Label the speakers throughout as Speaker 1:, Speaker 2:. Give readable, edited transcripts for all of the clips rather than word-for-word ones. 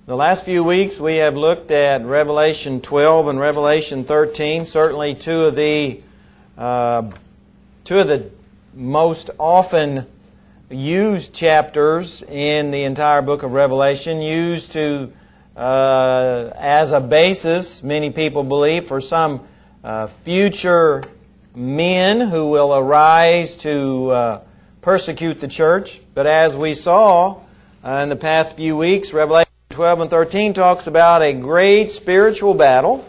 Speaker 1: The last few weeks we have looked at Revelation 12 and Revelation 13, certainly two of the most often used chapters in the entire book of Revelation, used to as a basis, many people believe, for some future men who will arise to persecute the church. But as we saw in the past few weeks, Revelation 12 and 13 talks about a great spiritual battle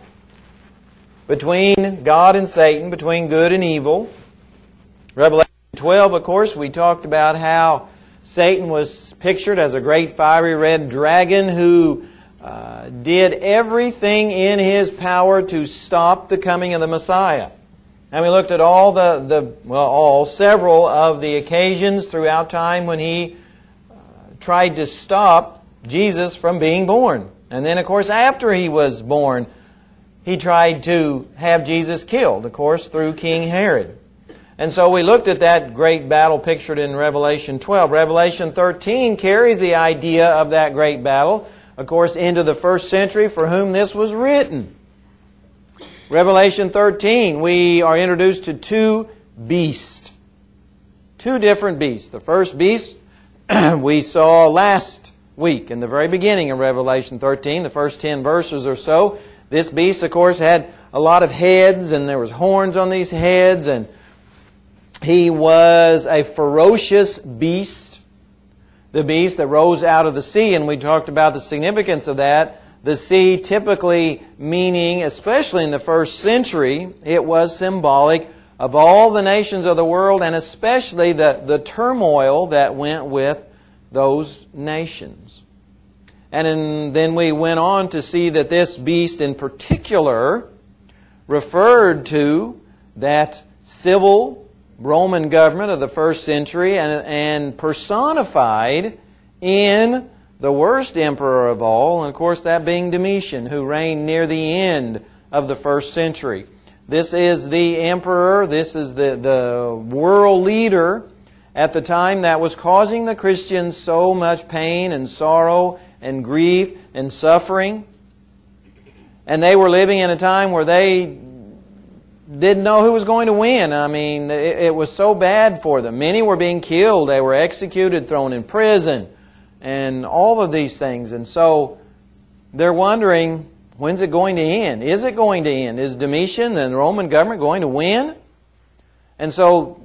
Speaker 1: between God and Satan, between good and evil. Revelation 12, of course, we talked about how Satan was pictured as a great fiery red dragon who did everything in his power to stop the coming of the Messiah. And we looked at several of the occasions throughout time when he tried to stop Jesus from being born. And then, of course, after he was born, he tried to have Jesus killed, of course, through King Herod. And so we looked at that great battle pictured in Revelation 12. Revelation 13 carries the idea of that great battle, of course, into the first century for whom this was written. Revelation 13, we are introduced to two beasts. Two different beasts. The first beast we saw last week in the very beginning of Revelation 13, the first 10 verses or so. This beast, of course, had a lot of heads, and there was horns on these heads, and he was a ferocious beast, the beast that rose out of the sea, and we talked about the significance of that. The sea typically meaning, especially in the first century, it was symbolic of all the nations of the world, and especially the turmoil that went with those nations. And then we went on to see that this beast in particular referred to that civil Roman government of the first century and personified in the worst emperor of all, and of course that being Domitian, who reigned near the end of the first century. This is the emperor, this is the world leader at the time that was causing the Christians so much pain and sorrow and grief and suffering. And they were living in a time where they didn't know who was going to win. I mean, it was so bad for them. Many were being killed. They were executed, thrown in prison, and all of these things. And so they're wondering, when's it going to end? Is it going to end? Is Domitian and the Roman government going to win? And so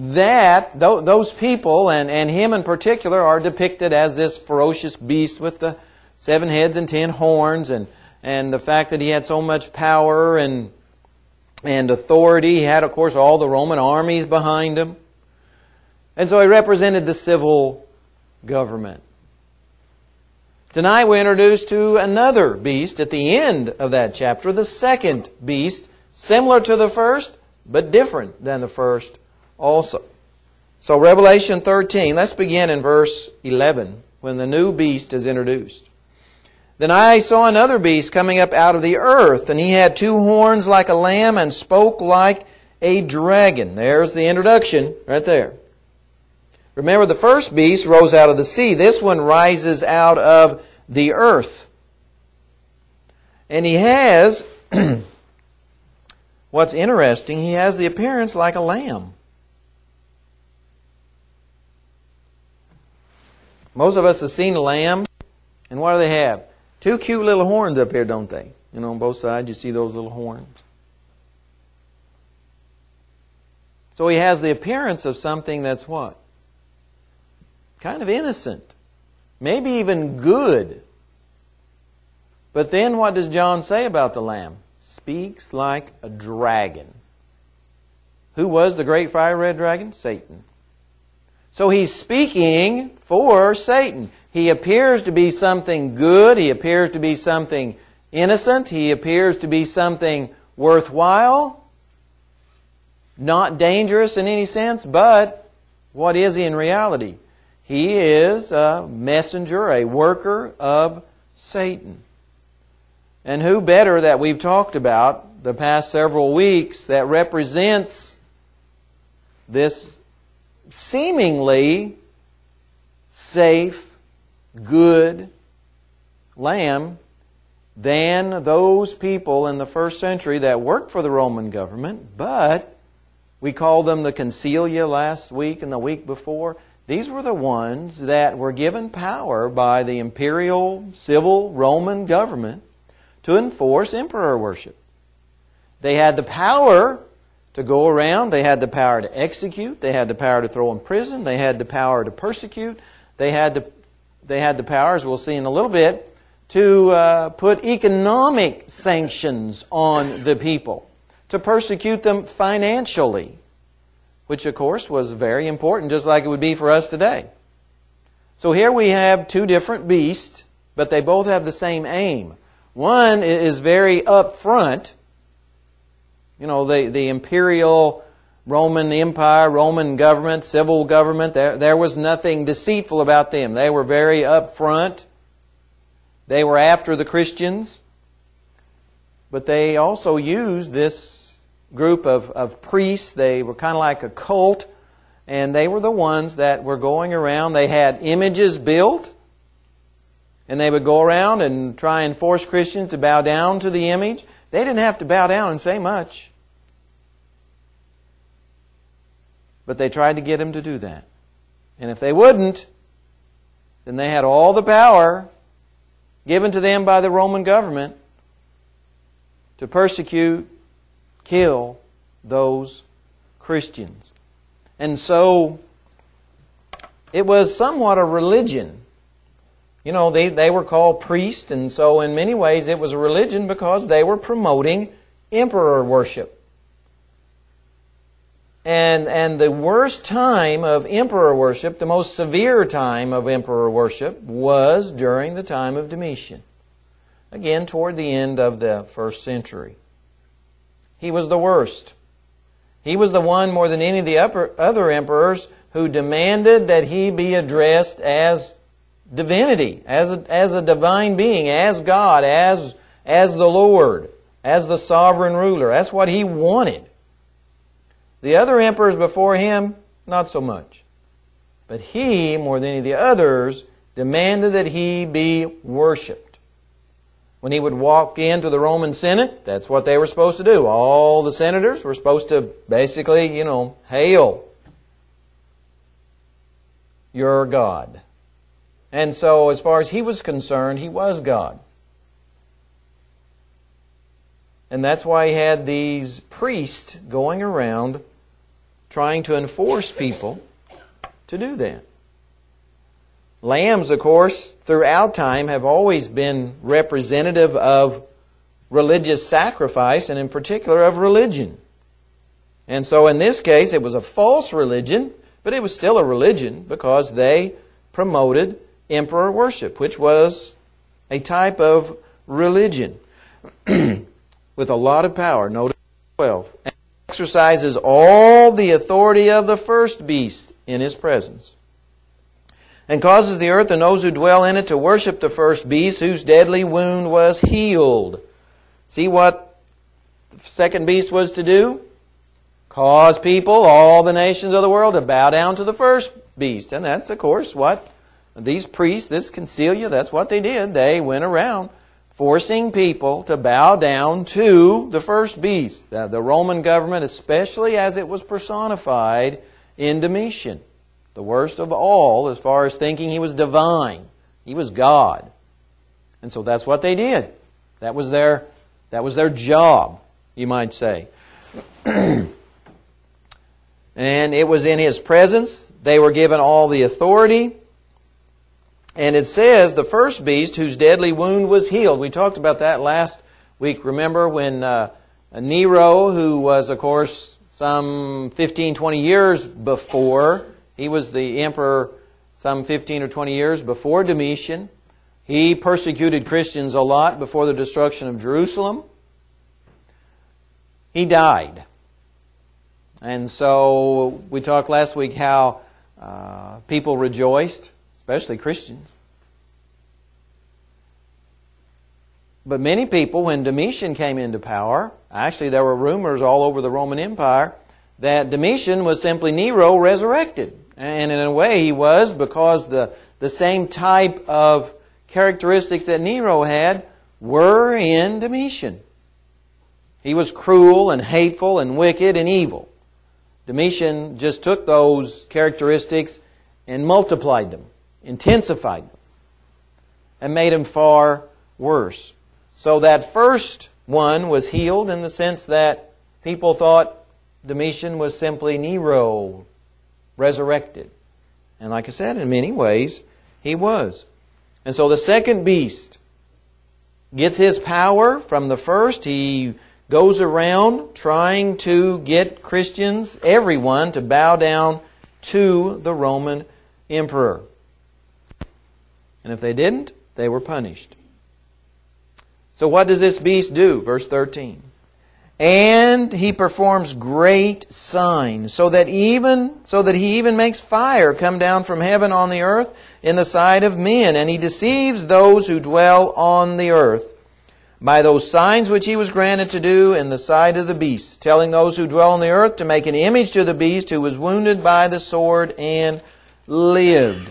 Speaker 1: those people, and him in particular, are depicted as this ferocious beast with the 7 heads and 10 horns, and the fact that he had so much power and authority. He had, of course, all the Roman armies behind him. And so he represented the civil government. Tonight we're introduced to another beast at the end of that chapter, the second beast, similar to the first, but different than the first also. So Revelation 13, let's begin in verse 11, when the new beast is introduced. Then I saw another beast coming up out of the earth, and he had 2 horns like a lamb and spoke like a dragon. There's the introduction right there. Remember, the first beast rose out of the sea. This one rises out of the earth. And he has, what's interesting, he has the appearance like a lamb. Most of us have seen a lamb, and what do they have? 2 cute little horns up here, don't they? You know, on both sides you see those little horns. So he has the appearance of something that's what? Kind of innocent. Maybe even good. But then what does John say about the Lamb? Speaks like a dragon. Who was the great fire red dragon? Satan. So he's speaking for Satan. He appears to be something good. He appears to be something innocent. He appears to be something worthwhile. Not dangerous in any sense, but what is he in reality? He is a messenger, a worker of Satan. And who better that we've talked about the past several weeks that represents this seemingly safe, good, lamb than those people in the first century that worked for the Roman government, but we called them the Concilia last week and the week before. These were the ones that were given power by the imperial, civil Roman government to enforce emperor worship. They had the power to go around. They had the power to execute. They had the power to throw in prison. They had the power to persecute. They had the power, as we'll see in a little bit, to put economic sanctions on the people, to persecute them financially, which of course was very important, just like it would be for us today. So here we have two different beasts, but they both have the same aim. One is very upfront. You know, the imperial Roman Empire, Roman government, civil government, there was nothing deceitful about them. They were very upfront. They were after the Christians. But they also used this group of priests. They were kind of like a cult. And they were the ones that were going around. They had images built. And they would go around and try and force Christians to bow down to the image. They didn't have to bow down and say much. But they tried to get them to do that. And if they wouldn't, then they had all the power given to them by the Roman government to persecute, kill those Christians. And so it was somewhat a religion. You know, they were called priests, and so in many ways it was a religion because they were promoting emperor worship. And the worst time of emperor worship, the most severe time of emperor worship, was during the time of Domitian. Again, toward the end of the first century. He was the worst. He was the one, more than any of the other emperors, who demanded that he be addressed as divinity, as a divine being, as God, as the Lord, as the sovereign ruler. That's what he wanted. The other emperors before him, not so much. But he, more than any of the others, demanded that he be worshipped. When he would walk into the Roman Senate, that's what they were supposed to do. All the senators were supposed to basically, hail your God. And so, as far as he was concerned, he was God. And that's why he had these priests going around trying to enforce people to do that. Lambs, of course, throughout time have always been representative of religious sacrifice, and in particular of religion. And so in this case, it was a false religion, but it was still a religion because they promoted emperor worship, which was a type of religion with a lot of power. Notice 12. And exercises all the authority of the first beast in his presence, and causes the earth and those who dwell in it to worship the first beast, whose deadly wound was healed. See what the second beast was to do? Cause people, all the nations of the world, to bow down to the first beast. And that's, of course, what these priests, this Concilia, that's what they did. They went around forcing people to bow down to the first beast. The Roman government, especially as it was personified in Domitian. The worst of all as far as thinking he was divine. He was God. And so that's what they did. That was their job, you might say. And it was in his presence. They were given all the authority. And it says, the first beast whose deadly wound was healed. We talked about that last week. Remember when Nero, who was, of course, some 15, 20 years before, he was the emperor some 15 or 20 years before Domitian. He persecuted Christians a lot before the destruction of Jerusalem. He died. And so we talked last week how people rejoiced, especially Christians. But many people, when Domitian came into power, actually there were rumors all over the Roman Empire that Domitian was simply Nero resurrected. And in a way he was, because the same type of characteristics that Nero had were in Domitian. He was cruel and hateful and wicked and evil. Domitian just took those characteristics and multiplied them, intensified them, and made them far worse. So that first one was healed in the sense that people thought Domitian was simply Nero resurrected. And like I said, in many ways, he was. And so the second beast gets his power from the first. He goes around trying to get Christians, everyone, to bow down to the Roman emperor. And if they didn't, they were punished. So what does this beast do? Verse 13. And he performs great signs, so that he even makes fire come down from heaven on the earth in the sight of men, and he deceives those who dwell on the earth by those signs which he was granted to do in the sight of the beast, telling those who dwell on the earth to make an image to the beast who was wounded by the sword and lived.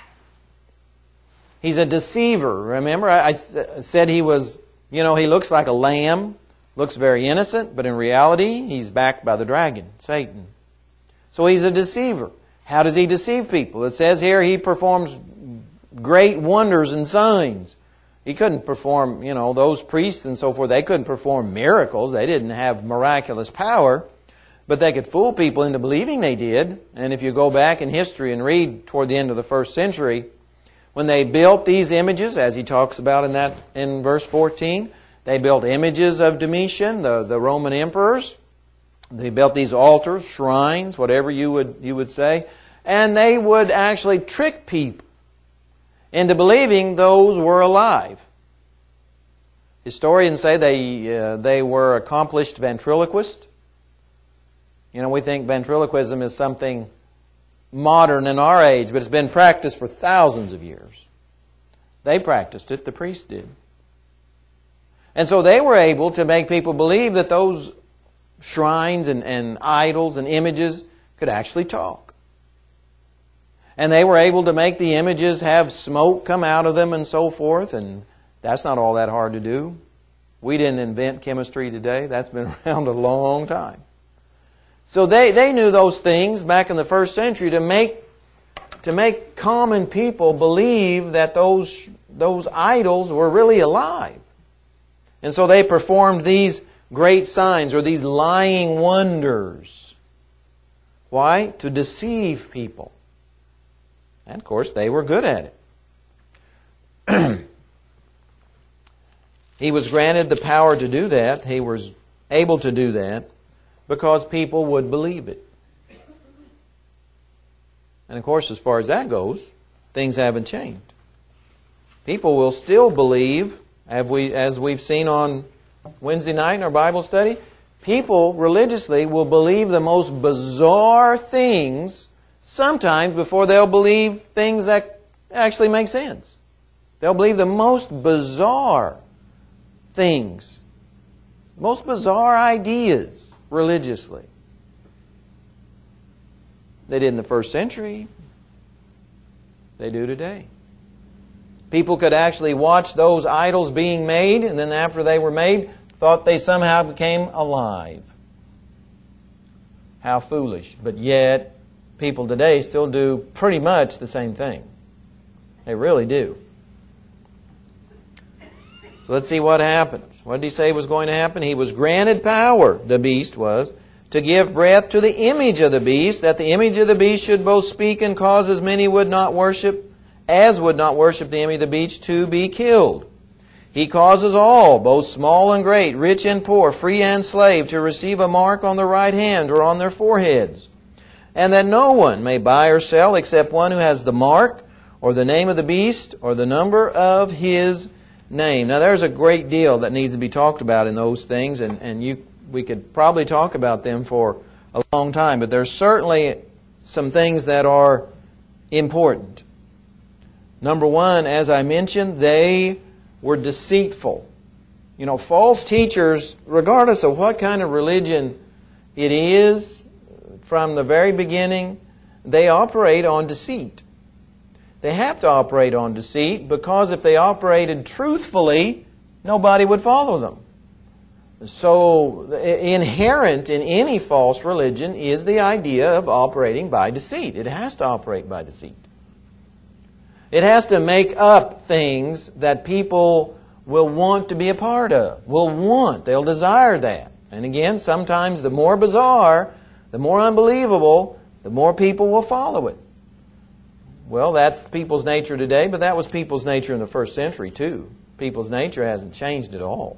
Speaker 1: He's a deceiver. Remember, I said he was, he looks like a lamb. Looks very innocent, but in reality, he's backed by the dragon, Satan. So he's a deceiver. How does he deceive people? It says here he performs great wonders and signs. He couldn't perform, those priests and so forth, they couldn't perform miracles. They didn't have miraculous power, but they could fool people into believing they did. And if you go back in history and read toward the end of the first century, when they built these images, as he talks about in verse 14, they built images of Domitian, the Roman emperors. They built these altars, shrines, whatever you would say. And they would actually trick people into believing those were alive. Historians say they were accomplished ventriloquists. We think ventriloquism is something modern in our age, but it's been practiced for thousands of years. They practiced it, the priests did. And so they were able to make people believe that those shrines and idols and images could actually talk. And they were able to make the images have smoke come out of them and so forth, and that's not all that hard to do. We didn't invent chemistry today. That's been around a long time. So they knew those things back in the first century to make common people believe that those idols were really alive. And so they performed these great signs or these lying wonders. Why? To deceive people. And of course, they were good at it. He was granted the power to do that. He was able to do that because people would believe it. And of course, as far as that goes, things haven't changed. People will still believe, as we've seen on Wednesday night in our Bible study, people religiously will believe the most bizarre things sometimes before they'll believe things that actually make sense. They'll believe the most bizarre things, most bizarre ideas religiously. They did in the first century. They do today. People could actually watch those idols being made, and then after they were made, thought they somehow became alive. How foolish. But yet, people today still do pretty much the same thing. They really do. So let's see what happens. What did he say was going to happen? He was granted power, the beast was, to give breath to the image of the beast, that the image of the beast should both speak and cause as many would not worship the image of the beast to be killed. He causes all, both small and great, rich and poor, free and slave, to receive a mark on their right hand or on their foreheads, and that no one may buy or sell except one who has the mark or the name of the beast or the number of his name. Now there's a great deal that needs to be talked about in those things, and we could probably talk about them for a long time, but there's certainly some things that are important. Number one, as I mentioned, they were deceitful. False teachers, regardless of what kind of religion it is, from the very beginning, they operate on deceit. They have to operate on deceit, because if they operated truthfully, nobody would follow them. So inherent in any false religion is the idea of operating by deceit. It has to operate by deceit. It has to make up things that people will want to be a part of, they'll desire that. And again, sometimes the more bizarre, the more unbelievable, the more people will follow it. Well, that's people's nature today, but that was people's nature in the first century too. People's nature hasn't changed at all.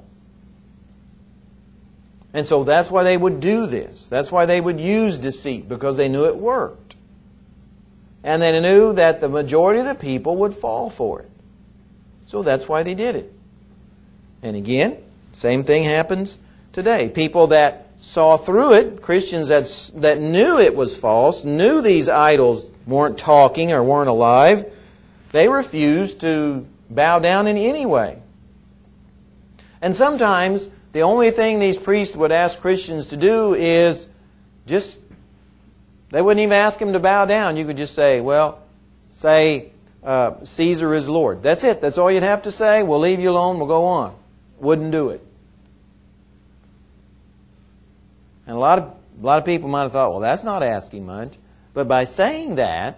Speaker 1: And so that's why they would do this. That's why they would use deceit, because they knew it worked. And they knew that the majority of the people would fall for it. So that's why they did it. And again, same thing happens today. People that saw through it, Christians that knew it was false, knew these idols weren't talking or weren't alive, they refused to bow down in any way. And sometimes the only thing these priests would ask Christians to do is just, they wouldn't even ask them to bow down. You could just say, Caesar is Lord. That's it. That's all you'd have to say. We'll leave you alone. We'll go on. Wouldn't do it. And a lot of people might have thought, well, that's not asking much. But by saying that,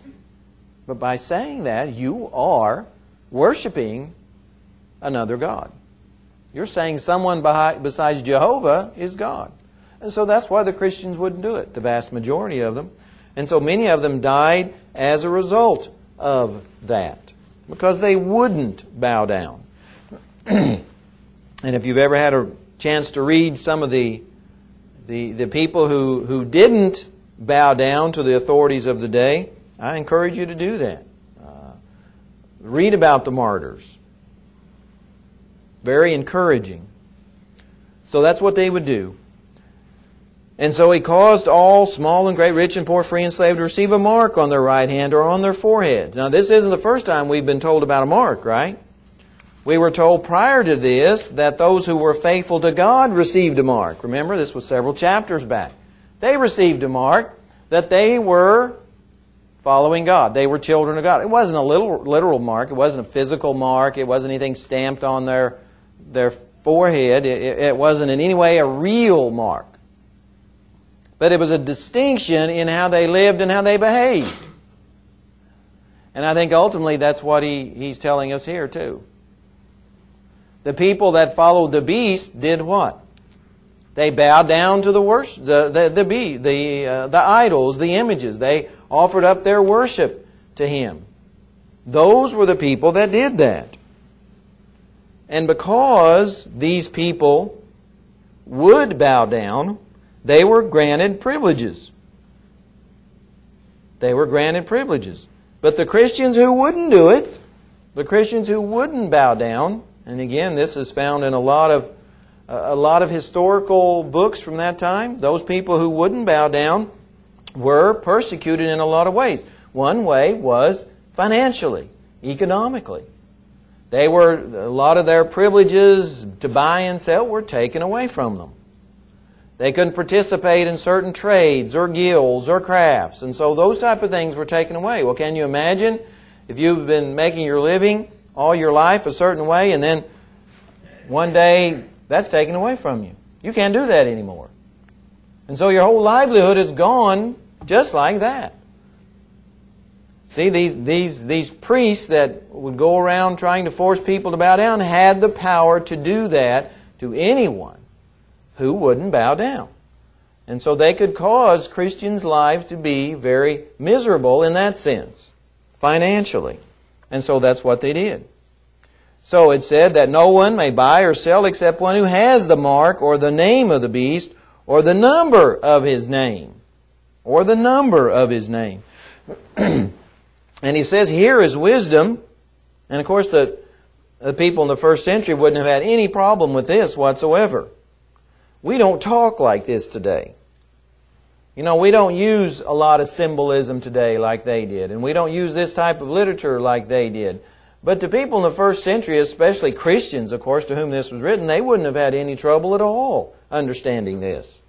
Speaker 1: you are worshiping another god. You're saying someone besides Jehovah is God. And so that's why the Christians wouldn't do it, the vast majority of them. And so many of them died as a result of that, because they wouldn't bow down. And if you've ever had a chance to read some of the people who didn't bow down to the authorities of the day, I encourage you to do that. Read about the martyrs. Very encouraging. So that's what they would do. And so he caused all, small and great, rich and poor, free and slave, to receive a mark on their right hand or on their forehead. Now this isn't the first time we've been told about a mark, right? We were told prior to this that those who were faithful to God received a mark. Remember, this was several chapters back. They received a mark that they were following God. They were children of God. It wasn't a literal mark. It wasn't a physical mark. It wasn't anything stamped on their forehead. It wasn't in any way a real mark. But it was a distinction in how they lived and how they behaved. And I think ultimately that's what he's telling us here too. The people that followed the beast did what? They bowed down to the worship, the idols, the images. They offered up their worship to him. Those were the people that did that. And because these people would bow down, they were granted privileges. They were granted privileges. But the Christians who wouldn't do it, the Christians who wouldn't bow down, and again, this is found in a lot of historical books from that time. Those people who wouldn't bow down were persecuted in a lot of ways. One way was financially, economically. A lot of their privileges to buy and sell were taken away from them. They couldn't participate in certain trades or guilds or crafts, and so those type of things were taken away. Well, can you imagine if you've been making your living all your life a certain way, and then one day that's taken away from you? You can't do that anymore. And so your whole livelihood is gone just like that. See, these priests that would go around trying to force people to bow down had the power to do that to anyone who wouldn't bow down. And so they could cause Christians' lives to be very miserable in that sense, financially. And so that's what they did. So it said that no one may buy or sell except one who has the mark or the name of the beast or the number of his name. Or the number of his name. And he says, here is wisdom. And of course the people in the first century wouldn't have had any problem with this whatsoever. We don't talk like this today. You know, we don't use a lot of symbolism today like they did. And we don't use this type of literature like they did. But to people in the first century, especially Christians, of course, to whom this was written, they wouldn't have had any trouble at all understanding this.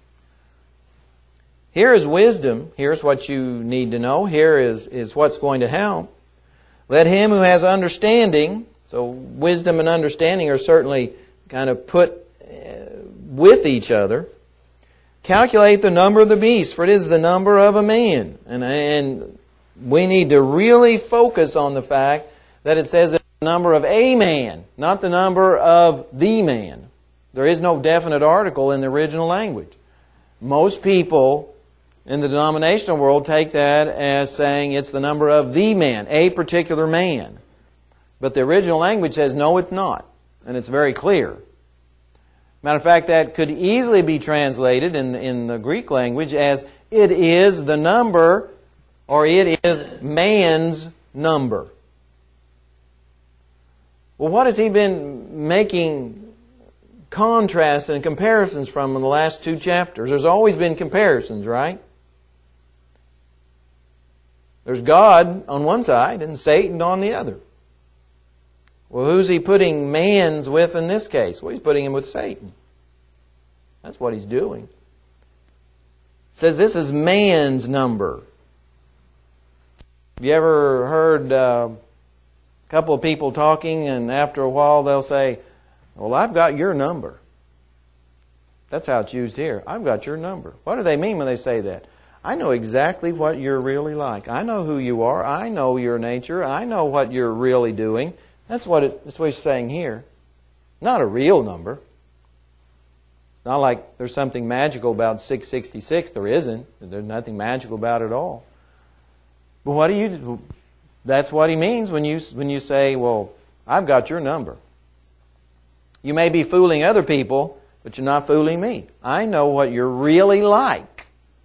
Speaker 1: Here is wisdom. Here's what you need to know. Here is what's going to help. Let him who has understanding, so wisdom and understanding are certainly kind of put with each other, calculate the number of the beast, for it is the number of a man. And we need to really focus on the fact that it says it's the number of a man, not the number of the man. There is no definite article in the original language. Most people in the denominational world take that as saying it's the number of the man, a particular man. But the original language says no, it's not. And it's very clear. Matter of fact, that could easily be translated in the Greek language as it is the number, or it is man's number. Well, what has he been making contrasts and comparisons from in the last 2 chapters? There's always been comparisons, right? There's God on one side and Satan on the other. Well, who's he putting man's with in this case? Well, he's putting him with Satan. That's what he's doing. It says this is man's number. Have you ever heard a couple of people talking and after a while they'll say, well, I've got your number. That's how it's used here. I've got your number. What do they mean when they say that? I know exactly what you're really like. I know who you are. I know your nature. I know what you're really doing. That's what he's saying here. Not a real number. Not like there's something magical about 666. There isn't. There's nothing magical about it at all. But what do you do? That's what he means when you say, well, I've got your number. You may be fooling other people, but you're not fooling me. I know what you're really like.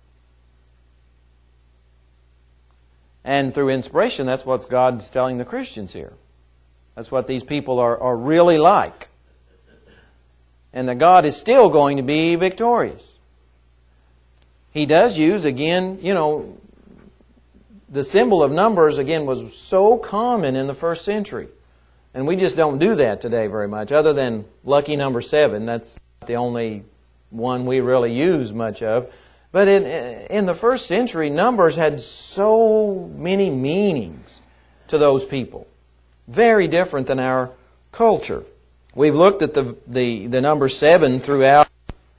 Speaker 1: And through inspiration, that's what God's telling the Christians here. That's what these people are really like. And that God is still going to be victorious. He does use, again, the symbol of numbers, again, was so common in the first century. And we just don't do that today very much, other than lucky number 7. That's the only one we really use much of. But in the first century, numbers had so many meanings to those people. Very different than our culture. We've looked at the number 7 throughout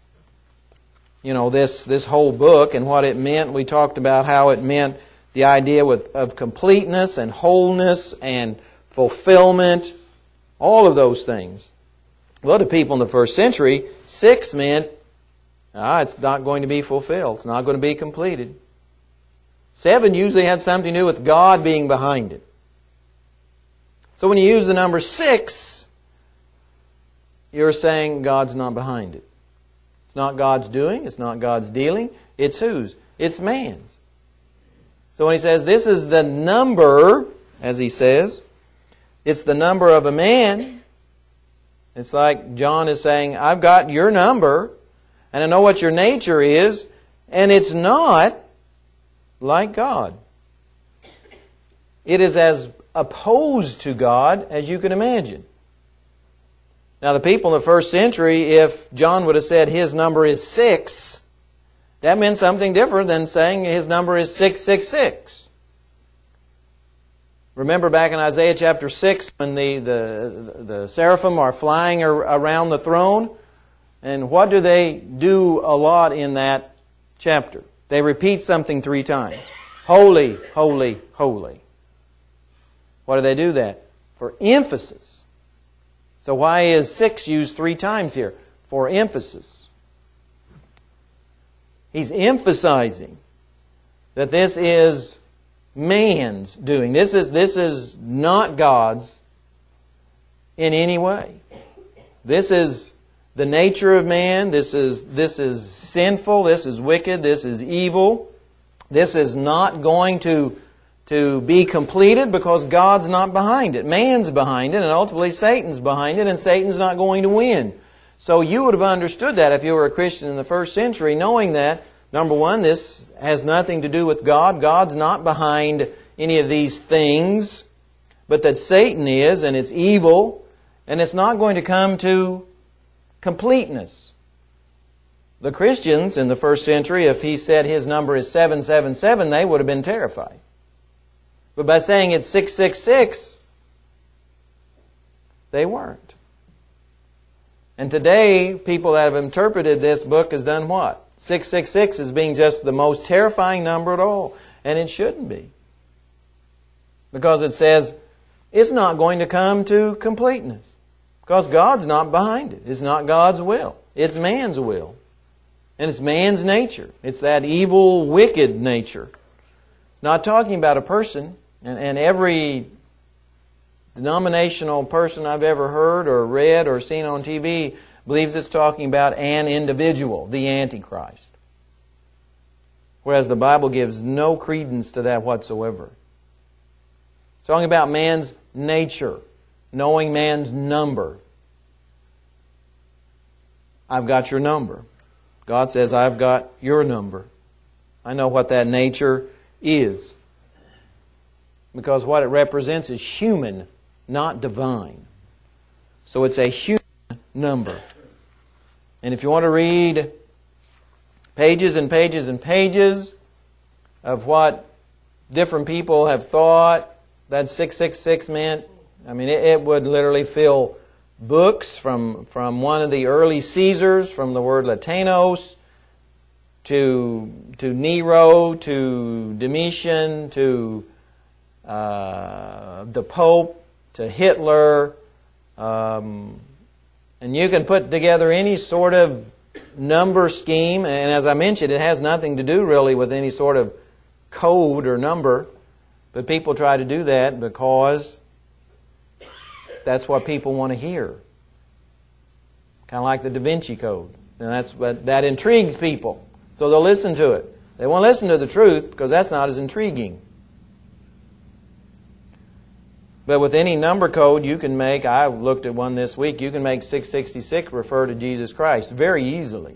Speaker 1: this whole book and what it meant. We talked about how it meant the idea of completeness and wholeness and fulfillment, all of those things. Well, to people in the first century, 6 meant it's not going to be fulfilled. It's not going to be completed. 7 usually had something to do with God being behind it. So when you use the number 6, you're saying God's not behind it. It's not God's doing. It's not God's dealing. It's whose? It's man's. So when he says this is the number, as he says, it's the number of a man. It's like John is saying, I've got your number, and I know what your nature is, and it's not like God. It is as opposed to God as you can imagine. Now the people in the first century, if John would have said his number is 6, that meant something different than saying his number is 666. Remember back in Isaiah chapter 6 when the seraphim are flying around the throne? And what do they do a lot in that chapter? They repeat something 3 times. Holy, holy, holy. Why do they do that? For emphasis. So why is 6 used 3 times here? For emphasis. He's emphasizing that this is man's doing. This is not God's in any way. This is the nature of man. This is sinful. This is wicked. This is evil. This is not going to be completed because God's not behind it. Man's behind it, and ultimately Satan's behind it, and Satan's not going to win. So you would have understood that if you were a Christian in the first century, knowing that, number one, this has nothing to do with God. God's not behind any of these things, but that Satan is, and it's evil, and it's not going to come to completeness. The Christians in the first century, if he said his number is 777, they would have been terrified. But by saying it's 666, they weren't. And today, people that have interpreted this book has done what? 666 as being just the most terrifying number at all. And it shouldn't be. Because it says it's not going to come to completeness. Because God's not behind it. It's not God's will. It's man's will. And it's man's nature. It's that evil, wicked nature. It's not talking about a person. And every denominational person I've ever heard or read or seen on TV believes it's talking about an individual, the Antichrist. Whereas the Bible gives no credence to that whatsoever. It's talking about man's nature, knowing man's number. I've got your number. God says, I've got your number. I know what that nature is. Because what it represents is human, not divine. So it's a human number. And if you want to read pages and pages and pages of what different people have thought that 666 meant, I mean, it would literally fill books from one of the early Caesars, from the word Latinos, to Nero, to Domitian, to the Pope, to Hitler, and you can put together any sort of number scheme, and as I mentioned, it has nothing to do really with any sort of code or number, but people try to do that because that's what people want to hear. Kind of like the Da Vinci Code. And that intrigues people. So they'll listen to it. They won't listen to the truth because that's not as intriguing. But with any number code you can make, I looked at one this week, you can make 666 refer to Jesus Christ very easily.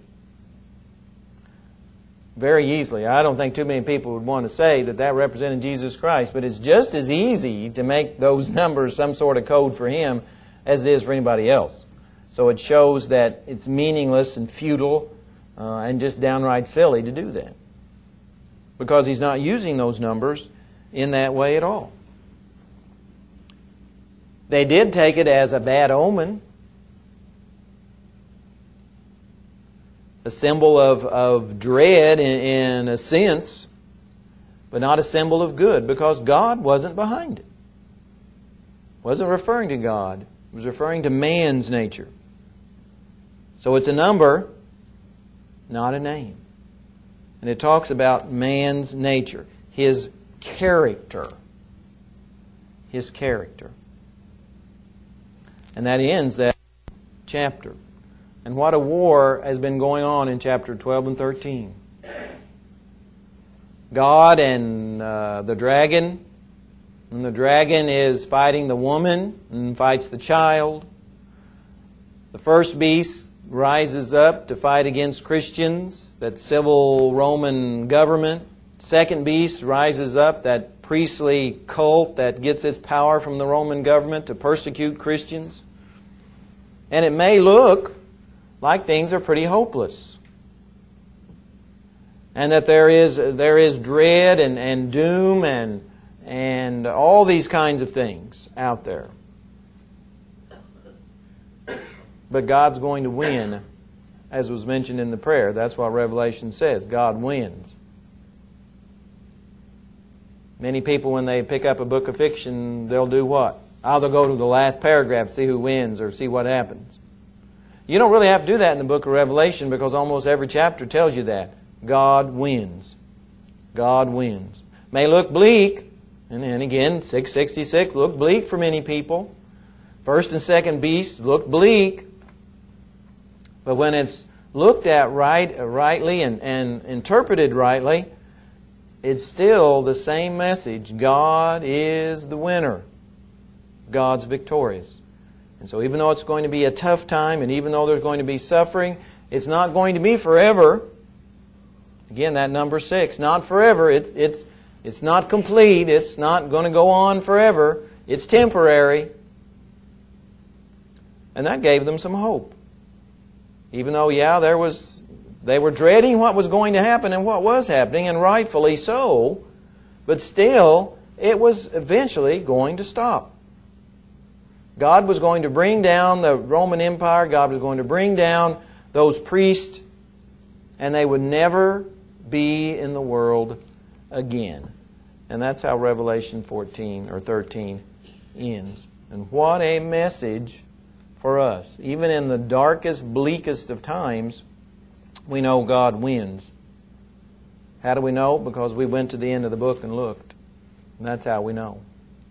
Speaker 1: Very easily. I don't think too many people would want to say that represented Jesus Christ, but it's just as easy to make those numbers some sort of code for Him as it is for anybody else. So it shows that it's meaningless and futile and just downright silly to do that. Because He's not using those numbers in that way at all. They did take it as a bad omen. A symbol of dread in a sense, but not a symbol of good, because God wasn't behind it. It wasn't referring to God. It was referring to man's nature. So it's a number, not a name. And it talks about man's nature, his character. His character. And that ends that chapter. And what a war has been going on in chapter 12 and 13. God and the dragon. And the dragon is fighting the woman and fights the child. The first beast rises up to fight against Christians, that civil Roman government. Second beast rises up, that priestly cult that gets its power from the Roman government to persecute Christians. And it may look like things are pretty hopeless. And that there is dread and doom and all these kinds of things out there. But God's going to win, as was mentioned in the prayer. That's what Revelation says. God wins. Many people, when they pick up a book of fiction, they'll do what? They'll go to the last paragraph, see who wins or see what happens. You don't really have to do that in the book of Revelation, because almost every chapter tells you that. God wins. God wins. May look bleak, and then again, 666 looked bleak for many people. First and second beast looked bleak. But when it's looked at rightly and interpreted rightly, it's still the same message. God is the winner. God's victorious. And so even though it's going to be a tough time, and even though there's going to be suffering, it's not going to be forever. Again, that number 6, not forever. It's not complete. It's not going to go on forever. It's temporary. And that gave them some hope. Even though, they were dreading what was going to happen and what was happening, and rightfully so, but still, it was eventually going to stop. God was going to bring down the Roman Empire. God was going to bring down those priests, and they would never be in the world again. And that's how Revelation 14 or 13 ends. And what a message for us. Even in the darkest, bleakest of times, we know God wins. How do we know? Because we went to the end of the book and looked. And that's how we know.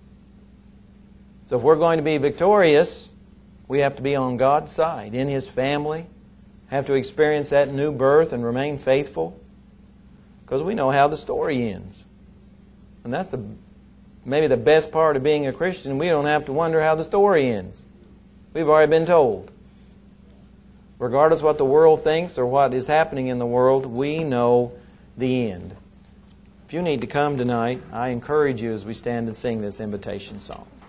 Speaker 1: So if we're going to be victorious, we have to be on God's side, in His family, have to experience that new birth and remain faithful, because we know how the story ends. And that's maybe the best part of being a Christian. We don't have to wonder how the story ends. We've already been told. Regardless of what the world thinks or what is happening in the world, we know the end. If you need to come tonight, I encourage you as we stand and sing this invitation song.